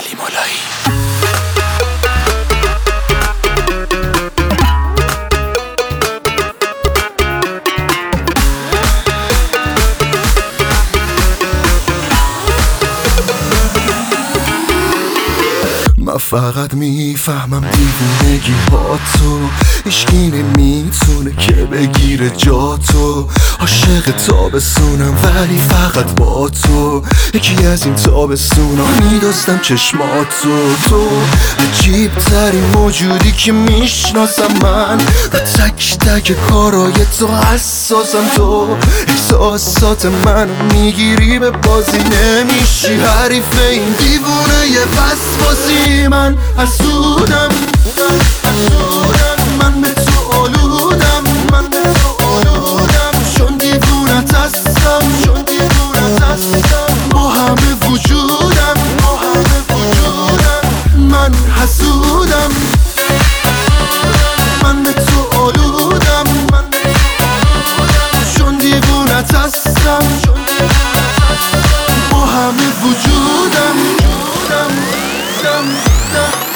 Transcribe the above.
علی مولایی. من فقط میفهمم دیوونگی ها تو هیچکی نمیتونه که بگیره جا تو. عاشق تابستونم ولی فقط با تو. یکی از این تابستونا میدوستم چشماتو. تو عجیب ترین موجودی که میشناسم من. و تک تک کارای تو حساسم. تو احساسات منو میگیری به بازی نمیشی حریف این دیوونه یه وسواسی. من حسودم من به تو آلودم چون دیوونت هستم با همه وجودم من حسودم من به تو آلودم چون دیوونت هستم با همه وجودم